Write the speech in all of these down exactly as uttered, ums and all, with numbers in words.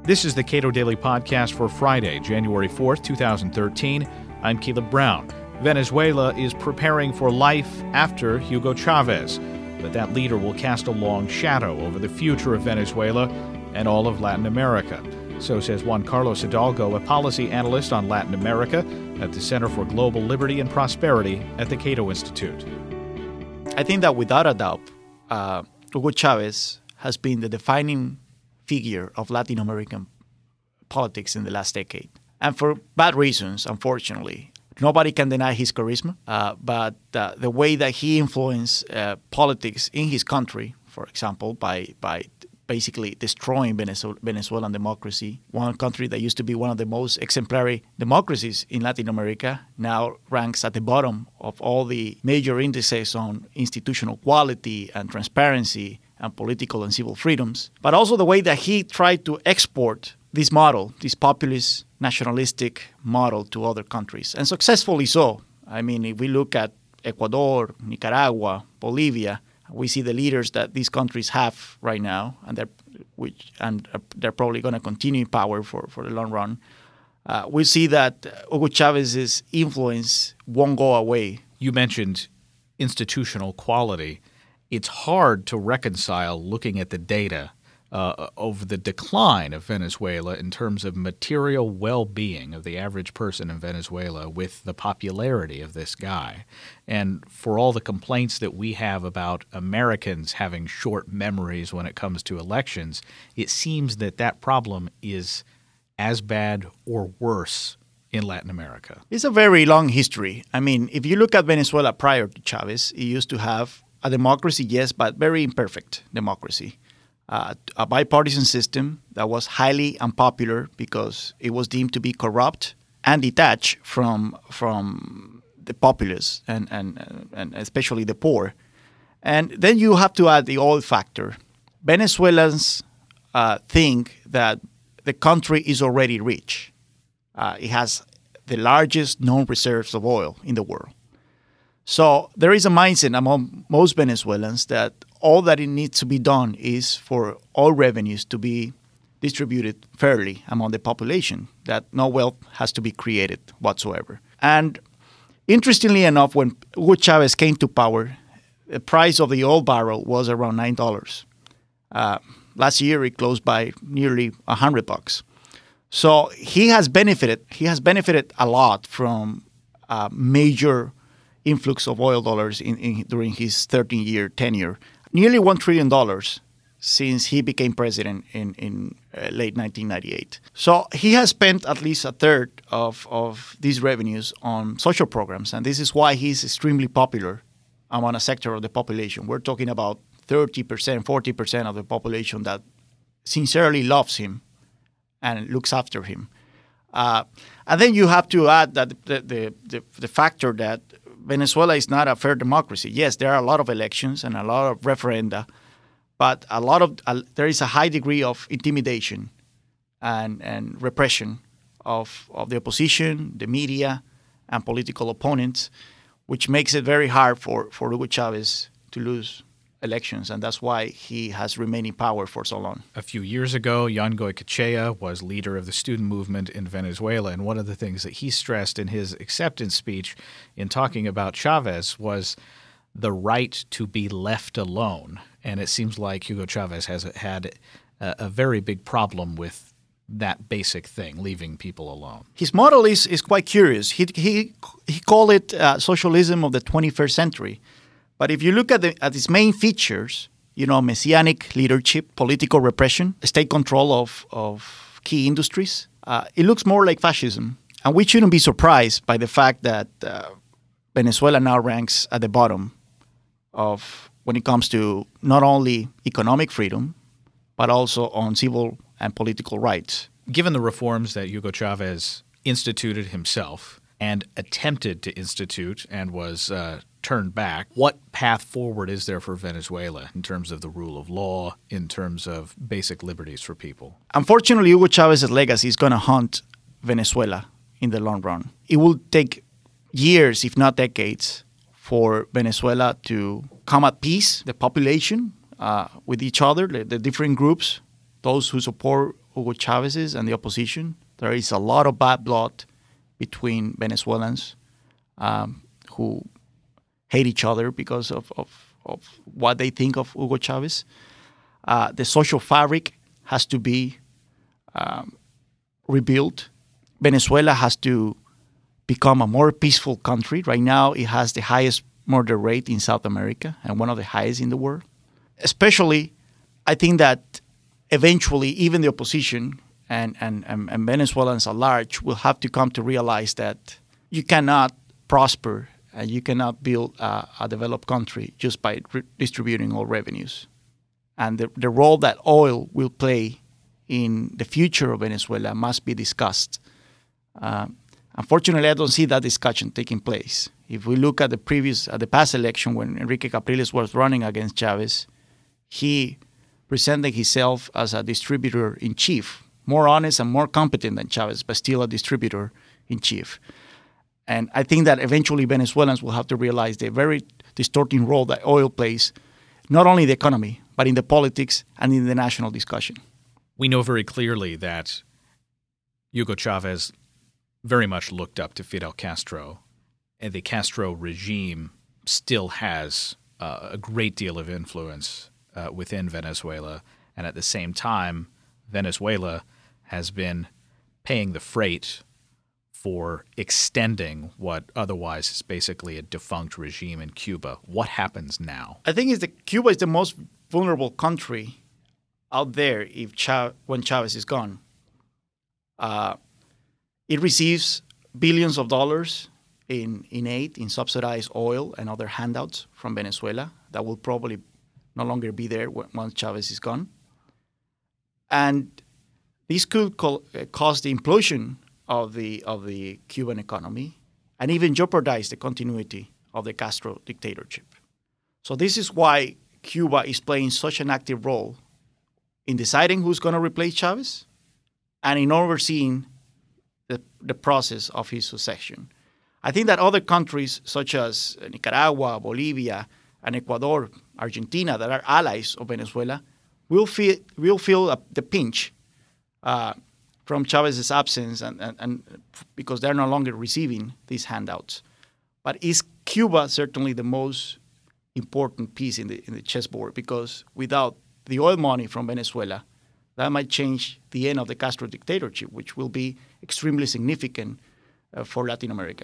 This is the Cato Daily Podcast for Friday, January fourth, twenty thirteen. I'm Caleb Brown. Venezuela is preparing for life after Hugo Chavez, but that leader will cast a long shadow over the future of Venezuela and all of Latin America. So says Juan Carlos Hidalgo, a policy analyst on Latin America at the Center for Global Liberty and Prosperity at the Cato Institute. I think that without a doubt, uh, Hugo Chavez has been the defining figure of Latin American politics in the last decade. And for bad reasons, unfortunately. Nobody can deny his charisma, uh, but uh, the way that he influenced uh, politics in his country, for example, by by basically destroying Venezuela, Venezuelan democracy, one country that used to be one of the most exemplary democracies in Latin America, now ranks at the bottom of all the major indices on institutional quality and transparency and political and civil freedoms, but also the way that he tried to export this model, this populist, nationalistic model to other countries, and successfully so. I mean, if we look at Ecuador, Nicaragua, Bolivia, we see the leaders that these countries have right now, and they're, which, and they're probably going to continue in power for, for the long run. Uh, we see that Hugo Chavez's influence won't go away. You mentioned institutional quality. It's hard to reconcile looking at the data uh, over the decline of Venezuela in terms of material well-being of the average person in Venezuela with the popularity of this guy. And for all the complaints that we have about Americans having short memories when it comes to elections, it seems that that problem is as bad or worse in Latin America. It's a very long history. I mean, if you look at Venezuela prior to Chavez, it used to have a democracy, yes, but very imperfect democracy. Uh, a bipartisan system that was highly unpopular because it was deemed to be corrupt and detached from from the populace and, and, and especially the poor. And then you have to add the oil factor. Venezuelans uh, think that the country is already rich. Uh, it has the largest known reserves of oil in the world. So there is a mindset among most Venezuelans that all that it needs to be done is for all revenues to be distributed fairly among the population, that no wealth has to be created whatsoever. And interestingly enough, when Hugo Chavez came to power, the price of the oil barrel was around nine dollars. Uh, last year, it closed by nearly one hundred bucks. So he has benefited. He has benefited a lot from a major influx of oil dollars in, in during his thirteen-year tenure. Nearly one trillion dollars since he became president in, in uh, late nineteen ninety-eight. So he has spent at least a third of, of these revenues on social programs, and this is why he's extremely popular among a sector of the population. We're talking about thirty percent, forty percent of the population that sincerely loves him and looks after him. Uh, and then you have to add that the, the, the, the factor that Venezuela is not a fair democracy. Yes, there are a lot of elections and a lot of referenda, but a lot of uh, there is a high degree of intimidation and, and repression of, of the opposition, the media, and political opponents, which makes it very hard for, for Hugo Chavez to lose elections, and that's why he has remained in power for so long. A few years ago, Yan Goycochea was leader of the student movement in Venezuela, and one of the things that he stressed in his acceptance speech in talking about Chavez was the right to be left alone. And it seems like Hugo Chavez has had a, a very big problem with that basic thing, leaving people alone. His model is, is quite curious. He, he, he called it uh, socialism of the twenty-first century. But if you look at, the, at its main features, you know, messianic leadership, political repression, state control of, of key industries, uh, it looks more like fascism. And we shouldn't be surprised by the fact that uh, Venezuela now ranks at the bottom of when it comes to not only economic freedom, but also on civil and political rights. Given the reforms that Hugo Chavez instituted himself and attempted to institute and was uh, turned back, what path forward is there for Venezuela in terms of the rule of law, in terms of basic liberties for people? Unfortunately, Hugo Chavez's legacy is going to haunt Venezuela in the long run. It will take years, if not decades, for Venezuela to come at peace, the population, uh, with each other, the, the different groups those who support Hugo Chavez and the opposition. There is a lot of bad blood between Venezuelans um, who hate each other because of, of, of what they think of Hugo Chavez. Uh, the social fabric has to be um, rebuilt. Venezuela has to become a more peaceful country. Right now, it has the highest murder rate in South America and one of the highest in the world. Especially, I think that eventually even the opposition and, and, and, and Venezuelans at large will have to come to realize that you cannot prosper and you cannot build a, a developed country just by re- distributing all revenues. And the, the role that oil will play in the future of Venezuela must be discussed. Uh, unfortunately, I don't see that discussion taking place. If we look at the previous, at the past election when Enrique Capriles was running against Chavez, he presented himself as a distributor-in-chief, more honest and more competent than Chavez, but still a distributor-in-chief. And I think that eventually Venezuelans will have to realize the very distorting role that oil plays, not only in the economy, but in the politics and in the national discussion. We know very clearly that Hugo Chavez very much looked up to Fidel Castro, and the Castro regime still has uh, a great deal of influence uh, within Venezuela. And at the same time, Venezuela has been paying the freight for extending what otherwise is basically a defunct regime in Cuba. What happens now? I think it's the, Cuba is the most vulnerable country out there if Chav- when Chavez is gone. Uh, it receives billions of dollars in, in aid, in subsidized oil and other handouts from Venezuela that will probably no longer be there once Chavez is gone. And this could co- cause the implosion of the of the Cuban economy and even jeopardize the continuity of the Castro dictatorship. So this is why Cuba is playing such an active role in deciding who's going to replace Chavez and in overseeing the, the process of his succession. I think that other countries such as Nicaragua, Bolivia, and Ecuador, Argentina, that are allies of Venezuela, will feel will feel the pinch uh, from Chavez's absence, and, and, and because they're no longer receiving these handouts. But is Cuba certainly the most important piece in the in the chessboard? Because without the oil money from Venezuela, that might change the end of the Castro dictatorship, which will be extremely significant uh, for Latin America.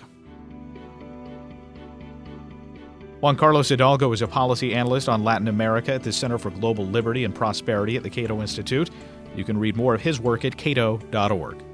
Juan Carlos Hidalgo is a policy analyst on Latin America at the Center for Global Liberty and Prosperity at the Cato Institute. You can read more of his work at cato dot org.